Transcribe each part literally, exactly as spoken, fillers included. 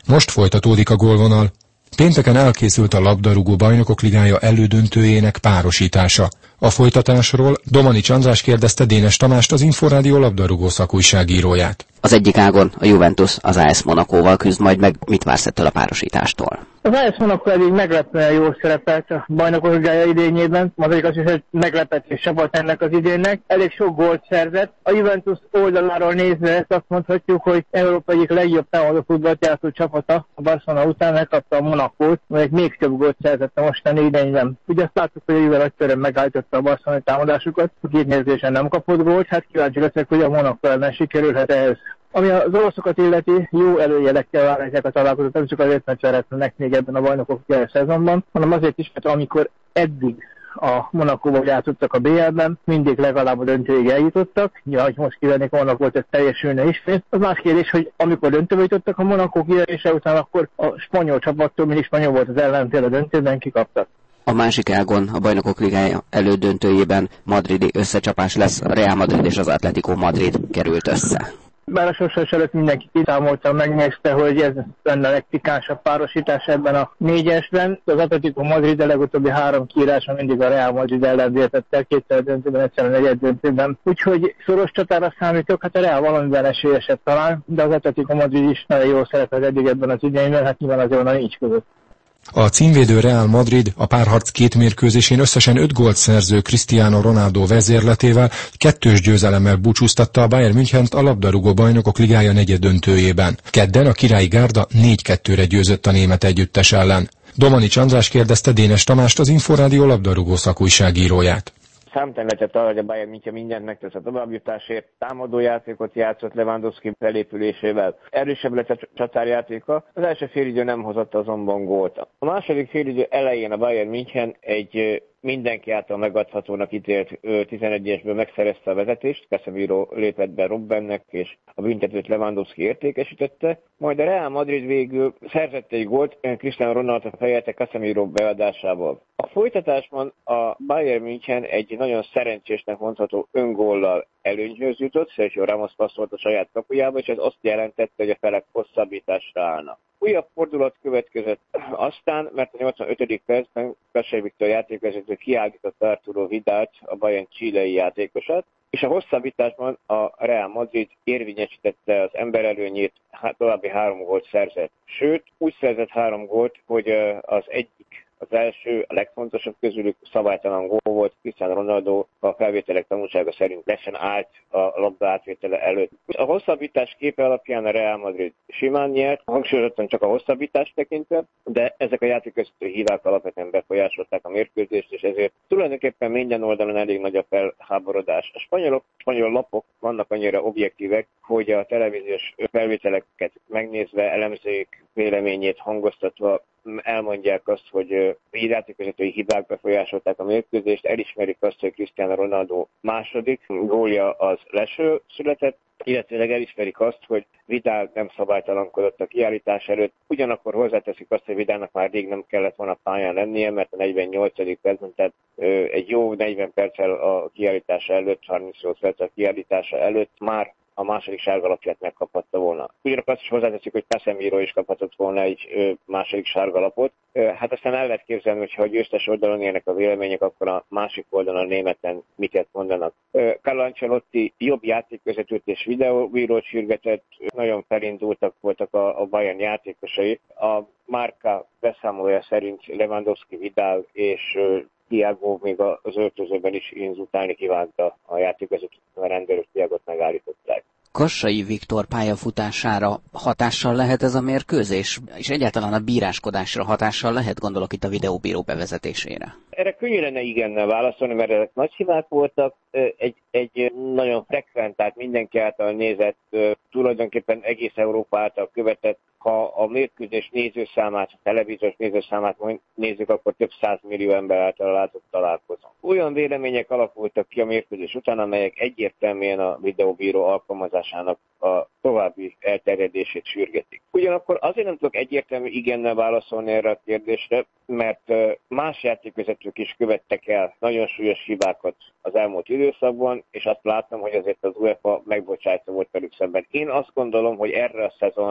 Most folytatódik a gólvonal. Pénteken elkészült a labdarúgó bajnokok ligája elődöntőjének párosítása. A folytatásról Domanics András kérdezte Dénes Tamást, az Inforádió labdarúgó szakújságíróját. Az egyik ágon a Juventus az á es Monacóval küzd majd meg, mit vársz ettől a párosítástól? Az á es Monaco eddig meglepően jól szerepelt a bajnokok ligája idényében, azért az is egy meglepetés csapat ennek az idénnek. Elég sok gólt szerzett. A Juventus oldaláról nézve ezt azt mondhatjuk, hogy Európa egyik legjobb támadó futballt játszó csapata, a Barcelona után megkapta a Monacót, melyek még több gólt szerzett a mostani idényben. Ugye azt láttuk, hogy a Juve nagyszerűen megállította a Barcelona támadásukat, két mérkőzésen nem kapott gólt, hát kíváncsi leszek, hogy a Monaco ellen sikerülhet ehhez. Ami az oroszokat illeti, jó előjelekkel várják a találkozót, nem csak azért, mert szeretnének még ebben a bajnokok szezonban, hanem azért is, mert amikor eddig a Monacóval játszottak a bé el-ben, mindig legalább a döntőig eljutottak. Ja, hogy most kivennék a Monacót, ez teljesülne ismét. Az más kérdés, hogy amikor döntőbe jutottak a Monacó kiverése után, akkor a spanyol csapattól, mindig spanyol volt az ellenfél a döntőben, kikaptak. A másik ágon a Bajnokok Ligája elődöntőjében madridi összecsapás lesz, a Real Madrid és az Atlético Madrid került össze. Bár a sorsolás előtt mindenki kitámolta, megnézte, hogy ez lenne a legpikánsabb párosítás ebben a négyesben. Az Atlético Madrid a legutóbbi három kiírása mindig a Real Madrid ellen vértett el, kétszer döntőben, egyszer a negyed döntőben. Úgyhogy szoros csatára számítok, hát a Real valamivel esélyesebb talán, de az Atlético Madrid is nagyon jól szerepel eddig ebben az idényben, hát nyilván azért a négy között. A címvédő Real Madrid a párharc két mérkőzésén összesen öt gólt szerző Cristiano Ronaldo vezérletével kettős győzelemmel búcsúztatta a Bayern Münchent a labdarúgó bajnokok ligája negyeddöntőjében. Kedden a Királyi Gárda négy kettőre győzött a német együttes ellen. Domanics András kérdezte Dénes Tamást, az Inforádió labdarúgó szakújságíróját. Számtalan lehetett arra, hogy a Bayern München mindent megtesz a továbbjutásért, támadójátékot játszott Lewandowski felépülésével, erősebb lett a csatárjátéka, az első félidő nem hozott azonban gólt. A második félidő elején a Bayern München egy mindenki által megadhatónak ítélt tizenegyesből megszerezte a vezetést, Casemiro lépett be Robbennek, és a büntetőt Lewandowski értékesítette, majd a Real Madrid végül szerzett egy gólt Cristiano Ronaldo fejelte Casemiro beadásával. A folytatásban a Bayern München egy nagyon szerencsésnek mondható öngóllal előnyhöz jutott, Sergio Ramos passzolt a saját kapujába, és ez azt jelentette, hogy a felek hosszabbításra állnak. Újabb fordulat következett aztán, mert a nyolcvanötödik percben Kassai Viktor játékvezető kiállította Arturo Vidalt, a Bayern chilei játékosát, és a hosszabbításban a Real Madrid érvényesítette az emberelőnyét, hát további három gólt szerzett. Sőt, úgy szerzett három gólt, hogy az egyik az első, a legfontosabb közülük szabálytalan gól volt, Cristiano Ronaldo a felvételek tanulsága szerint lesen állt a labda átvétele előtt. A hosszabbítás képe alapján a Real Madrid simán nyert, hangsúlyozottan csak a hosszabbítást tekintve, de ezek a játékvezető hívák alapvetően befolyásolták a mérkőzést, és ezért tulajdonképpen minden oldalon elég nagy a felháborodás. A spanyolok, spanyol lapok vannak annyira objektívek, hogy a televíziós felvételeket megnézve, elemzőik véleményét hangoztatva elmondják azt, hogy játékvezetői hibák befolyásolták a mérkőzést, elismerik azt, hogy Cristiano Ronaldo második gólja az leső született, illetőleg elismerik azt, hogy Vidal nem szabálytalankodott a kiállítás előtt, ugyanakkor hozzáteszik azt, hogy Vidalnak már rég nem kellett volna pályán lennie, mert a negyvennyolcadik percben, tehát egy jó negyven perccel a kiállítása előtt, harmincnyolc perccel a kiállítása előtt már a második sárgalapját megkaphatta volna. Ugyanakkor azt is hozzáteszik, hogy Casemiro is kaphatott volna egy ö, második sárgalapot. Ö, hát aztán el lehet képzelni, hogy ha a győztes oldalon élnek a vélemények, akkor a másik oldalon a németen miket mondanak. Ö, Carlo Ancelotti jobb játékvezetőt és videóbírót sürgetett, nagyon felindultak voltak a, a Bayern játékosai. A Marca beszámolója szerint Lewandowski, Vidal és ö, Thiago még az öltözőben is inzultálni kívánta a játékvezetőt, a rendőrök Thiagot megállították. Kassai Viktor pályafutására hatással lehet ez a mérkőzés? És egyáltalán a bíráskodásra hatással lehet, gondolok itt a videóbíró bevezetésére? Erre könnyű lenne igennel válaszolni, mert ezek nagy hibák voltak. Egy, egy nagyon frekventált, mindenki által nézett, tulajdonképpen egész Európa által követett, ha a mérkőzés nézőszámát, a televíziós nézőszámát nézzük, akkor több százmillió ember által látott találkozón. Olyan vélemények alakultak ki a mérkőzés után, amelyek egyértelműen a videóbíró alkalmazásának a további elterjedését sürgetik. Ugyanakkor azért nem tudok egyértelmű igennel válaszolni erre a kérdésre, mert más játékvezetők is követtek el nagyon súlyos hibákat az elmúlt időszakban, és azt láttam, hogy azért az UEFA megbocsájtó volt velük szemben. Én azt gondolom, hogy erre a szezonra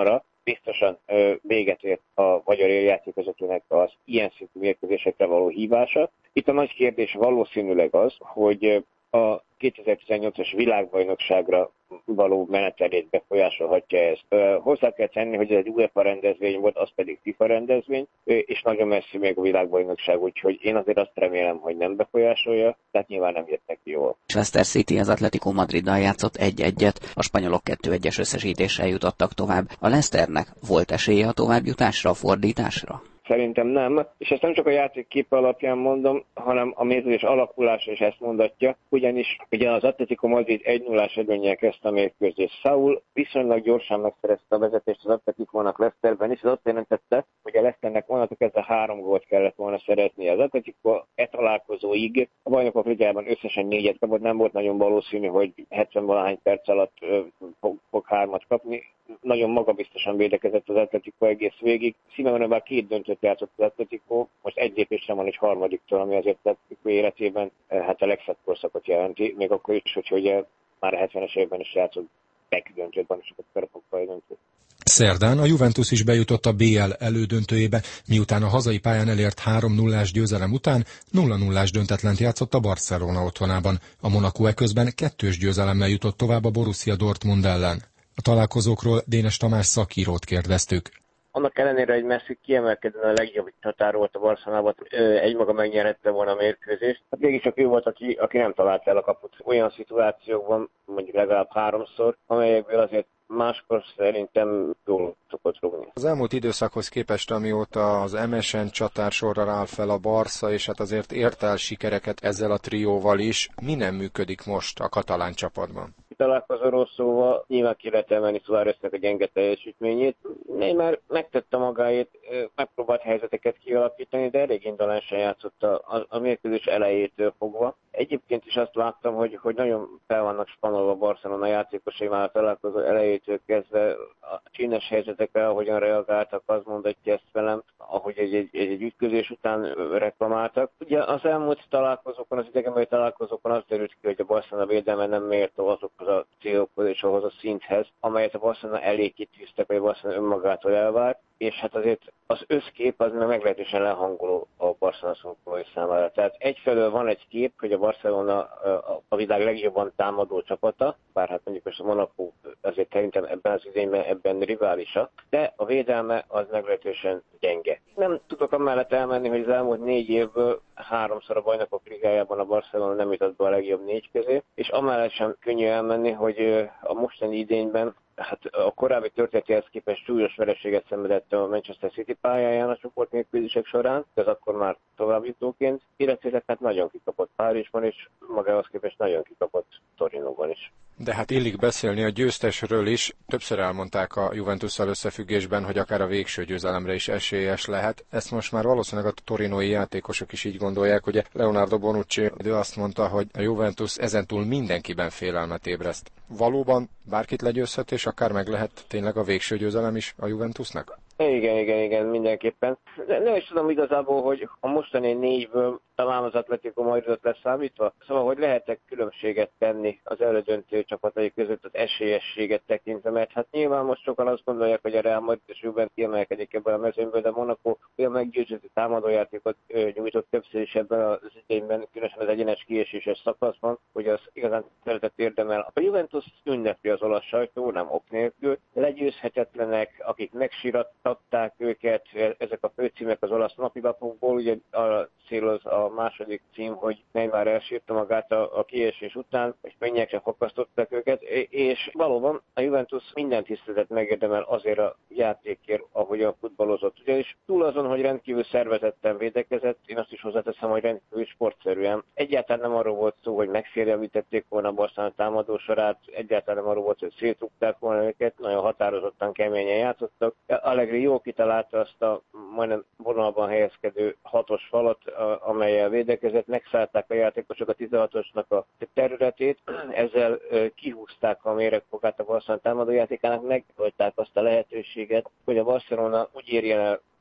biztosan ö, véget ért a magyar játékvezetőnek az ilyen szintű mérkőzésekre való hívása. Itt a nagy kérdés valószínűleg az, hogy a kétezer-tizennyolcas világbajnokságra való menetelét befolyásolhatja ezt. Hozzá kell tenni, hogy ez egy UEFA rendezvény volt, az pedig FIFA rendezvény, és nagyon messzi még a világbajnokság, úgyhogy én azért azt remélem, hogy nem befolyásolja, tehát nyilván nem jött neki jól. Leicester City az Atletico Madriddal játszott egy-egyet, a spanyolok kettő egyes összesítéssel jutottak tovább. A Leicesternek volt esélye a továbbjutásra, a fordításra? Szerintem nem, és ezt nem csak a játék képe alapján mondom, hanem a mérkőzés alakulása is ezt mondatja, ugyanis ugye az Atletico Madrid egy nullás előnnyel kezdte a mérkőzést. Saul viszonylag gyorsan megszerezte a vezetést az Atleticónak Leicesterben, és ez azt jelentette, hogy a Leicesternek onnantól kezdve három gólt kellett volna szerezni. Az Atletico e találkozóig a Bajnokok Ligájában összesen négyet kapott, nem volt nagyon valószínű, hogy hetven-valahány perc alatt ö, fog, fog hármat kapni. Nagyon magabiztosan védekezett az Atletico egész végig. Simeone bár két döntőt játszott az Atletico, most egy lépésre van egy harmadiktól, ami azért Atletico életében hát a legszebb korszakot jelenti, még akkor is, hogy ugye már a hetvenes évben is játszott megdöntőt, és sokat Köröpokkai döntőt. Szerdán a Juventus is bejutott a bé el elődöntőjébe, miután a hazai pályán elért három nullás győzelem után nulla nullás döntetlent játszott a Barcelona otthonában. A Monaco eközben kettős győzelemmel jutott tovább a Borussia Dortmund ellen. A találkozókról Dénes Tamás szakírót kérdeztük. Annak ellenére, hogy Messi kiemelkedően a legjobb csatár volt a Barcelonában, egymaga megnyerhette volna a mérkőzést. Hát mégiscsak ő volt, aki, aki nem talált el a kaput olyan szituációkban, mondjuk legalább háromszor, amelyekből azért máskor szerintem jól szokott rúgni. Az elmúlt időszakhoz képest, amióta az em es en csatársorra áll fel a Barca, és hát azért ért el sikereket ezzel a trióval is, mi nem működik most a katalán csapatban? Találkozóról szóval nyilván ki lehet emelni Suáreznek a gyenge teljesítményét. Neymar megtette magáét, megpróbált helyzeteket kialakítani, de elég indolánsan játszott a, a, a mérkőzés elejétől fogva. Egyébként is azt láttam, hogy, hogy nagyon fel vannak spanolva a Barcelona játékosai már a találkozó elejétől kezdve a csínes helyzetekre, ahogyan reagáltak, az mondatja ezt velem, ahogy egy, egy, egy ütközés után reklamáltak. Ugye az elmúlt találkozókon, az idegenbeli találkozókon az derült ki, hogy a Barcelona védelme nem mértó azokhoz a célokhoz és ahhoz a szinthez, amelyet a Barcelona elé kitűztek, vagy a Barcelona önmagától elvárt, és hát azért az összkép az meglehetősen lehangoló a Barcelona szurkolói számára. Tehát egyfelől van egy kép, hogy a Barcelona a világ legjobban támadó csapata, bár hát mondjuk most a Monaco azért szerintem ebben az idényben ebben riválisa, de a védelme az meglehetősen gyenge. Nem tudok amellett elmenni, hogy az elmúlt négy évből háromszor a Bajnokok Ligájában a Barcelona nem jutott be a legjobb négy közé, és amellett sem könnyű elmenni, hogy a mostani idényben hát a korábbi történetéhez képest súlyos vereséget szenvedett a Manchester City pályáján a csoportmérkőzések során, ez akkor már továbbjutóként, illetve hát nagyon kikapott Párizsban, és magához képest nagyon kikapott Torinóban is. De hát illik beszélni a győztesről is. Többször elmondták a Juventusszal összefüggésben, hogy akár a végső győzelemre is esélyes lehet. Ezt most már valószínűleg a torinói játékosok is így gondolják. Ugye Leonardo Bonucci ő azt mondta, hogy a Juventus ezentúl mindenkiben félelmet ébreszt. Valóban bárkit legyőzhet, és akár meg lehet tényleg a végső győzelem is a Juventusnak? Igen, igen, igen, mindenképpen. De nem is tudom igazából, hogy a mostani négyből talán az Atletico Madridot leszámítva, szóval, hogy lehet-e különbséget tenni az elődöntő csapatai között az esélyességet tekintve, mert hát nyilván most sokan azt gondolják, hogy a Real Madrid és Juventus kiemelkedik ebben a mezőnyből, de Monaco olyan meggyőző támadójátékot nyújtott többször is ebben az idényben, különösen az egyenes kieséses szakaszban, hogy az igazán szeretett érdemel. A Juventus ünnepli az olasz sajtó, nem ok nélkül, legyőzhetetlenek, akik megsirattatták őket, ezek a főcímek az olasz napilapokból, ugye a céloz a második cím, hogy Neymar elsírta magát a, a kiesés után, és könnyekre fakasztották őket, és valóban a Juventus minden tiszteletet megérdemel azért a játékért, ahogyan futballozott. Ugyanis túl azon, hogy rendkívül szervezetten védekezett, én azt is hozzáteszem, hogy rendkívül sportszerűen. Egyáltalán nem arról volt szó, hogy megfélrevítették volna a Barcelona támadó sorát, egyáltalán nem arról volt, hogy szétrúgták volna őket, nagyon határozottan, keményen játszottak. Allegri jól kitalálta azt a majdnem vonalban helyezkedő hatos falat, amellyel védekezett, megszállták a játékosok a tizenhatosnak a területét, ezzel kihúzták a méregfogát a Barcelona támadójátékának, megvolták azt a lehetőséget, hogy a Barcelona úgy érjen el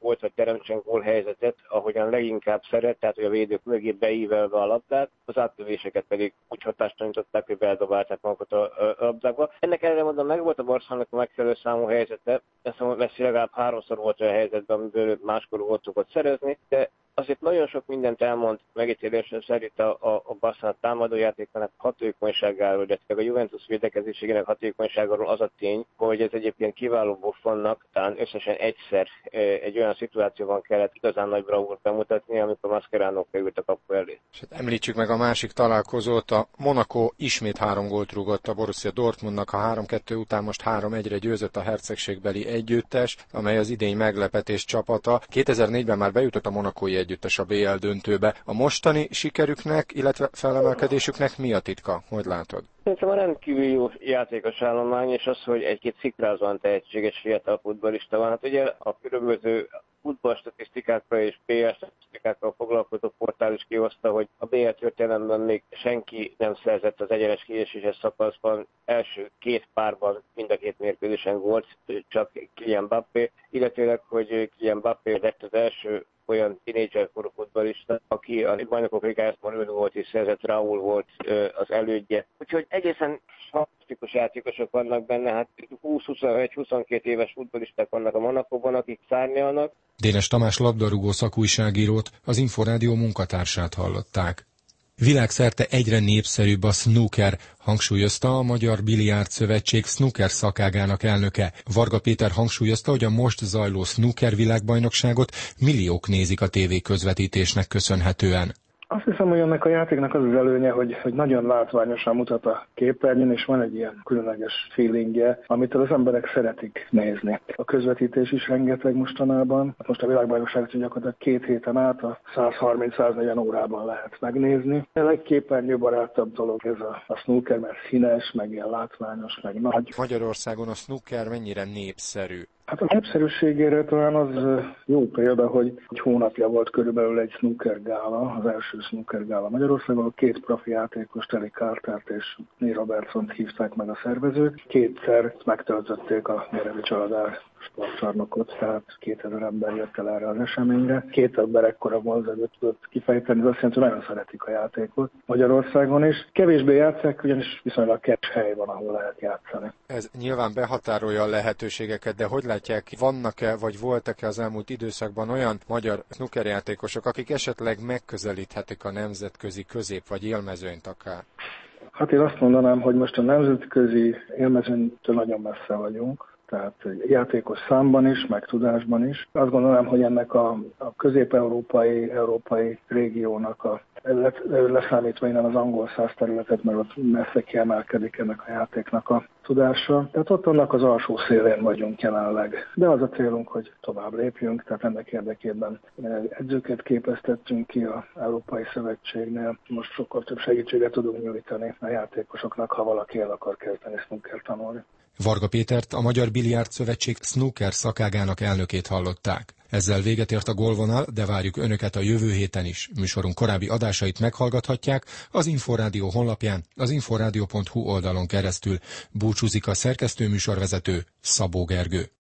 gólt, vagy teremtsen gólhelyzetet, ahogyan leginkább szeret, tehát hogy a védők mögé beívelve a labdát, az átlövéseket pedig úgy hatástalanították, hogy beldobálták magukat a, a labdákba. Ennek ellenére mondom, meg volt a Barszának a megfelelő számú helyzete, ezt a Messi legalább háromszor volt olyan helyzetben, amiből máskor volt tudott szerezni, de azért nagyon sok mindent elmond megítélésem szerint a, a, a Barcelona támadójátékának hatékonyságáról, de a Juventus védekezésének hatékonyságáról az a tény, hogy ez egyébként kiváló Buffonnak talán összesen egyszer egy olyan szituációban kellett igazán nagy bravúrt bemutatni, amikor Mascherano került a kapu elé. És hát említsük meg a másik találkozót, a Monaco ismét három gólt rúgott a Borussia Dortmundnak, a három kettő után most három egyre győzött a hercegségbeli együttes, amely az idény meglepetés csapata. kétezer-négyben már bejutott a monacói együttes a bé el döntőbe. A mostani sikerüknek, illetve felemelkedésüknek mi a titka? Hogy látod? Szerintem a rendkívül jó játékos állomány, és az, hogy egy-két szikrázóan tehetséges fiatal futballista van. Hát ugye a különböző futballstatisztikákra és bé el statisztikákkal foglalkozó portál is kihozta, hogy a bé el történelemben még senki nem szerzett az egyenes kieséses szakaszban első két párban mind a két mérkőzésen gólt, csak Kylian Mbappé, illetőleg, hogy Kylian Mbappé lett az első olyan tínédzserkorú futballista, aki a bajnokok ligájában öt gólt is szerzett, Raúl volt az elődje. Úgyhogy egészen fantasztikus játékosok vannak benne, hát húsz-huszonegy-huszonkét éves futballisták vannak a Monacóban, akik szárnyalnak. Dénes Tamás labdarúgó szakújságírót, az Inforádió munkatársát hallották. Világszerte egyre népszerűbb a snooker, hangsúlyozta a Magyar Biliárd Szövetség snooker szakágának elnöke. Varga Péter hangsúlyozta, hogy a most zajló snooker világbajnokságot milliók nézik a tévéközvetítésnek köszönhetően. Azt hiszem, hogy ennek a játéknak az az előnye, hogy, hogy nagyon látványosan mutat a képernyőn, és van egy ilyen különleges feelingje, amit az emberek szeretik nézni. A közvetítés is rengeteg mostanában. Most a világbajnokságot gyakorlatilag két héten át a száz harminc-száz negyven órában lehet megnézni. A legképernyőbarátabb dolog ez a, a snooker, mert színes, meg ilyen látványos, meg nagy. Magyarországon a snooker mennyire népszerű? Hát a népszerűségére talán az jó példa, hogy egy hónapja volt körülbelül egy snooker gála, az első snooker gála Magyarországon. Két profi játékos, Terry Cartert és Neil Robertsont hívták meg a szervezők. Kétszer megtöltötték a Mérevi Csaladár sportcsarnokot, tehát kétezer ember jött el erre az eseményre. Két ember ekkora vonzerőt tudott kifejteni, ez azt jelenti, hogy nagyon szeretik a játékot Magyarországon is. Kevésbé játszák, ugyanis viszonylag kevés hely van, ahol lehet játszani. Ez nyilván behatárolja a lehetőségeket, de hogy látják, vannak-e vagy voltak-e az elmúlt időszakban olyan magyar snookerjátékosok, akik esetleg megközelíthetik a nemzetközi közép- vagy élmezőnyt akár? Hát én azt mondanám, hogy most a nemzetközi élmezőnytől nagyon messze vagyunk. Tehát játékos számban is, meg tudásban is. Azt gondolom, hogy ennek a, a közép-európai európai régiónak a leszámítva innen az angol száz területet, mert ott messze kiemelkedik ennek a játéknak a tudása. Tehát ott annak az alsó szélén vagyunk jelenleg. De az a célunk, hogy tovább lépjünk, tehát ennek érdekében edzőket képeztettünk ki az Európai Szövetségnél. Most sokkal több segítséget tudunk nyújtani a játékosoknak, ha valaki el akar kezdeni snooker tanulni. Varga Pétert, a Magyar Biliárd Szövetség snooker szakágának elnökét hallották. Ezzel véget ért a Gólvonal, de várjuk Önöket a jövő héten is. Műsorunk korábbi adásait meghallgathatják az Inforádió honlapján, az inforádió pont hu oldalon keresztül. Búcsúzik a szerkesztő műsorvezető, Szabó Gergő.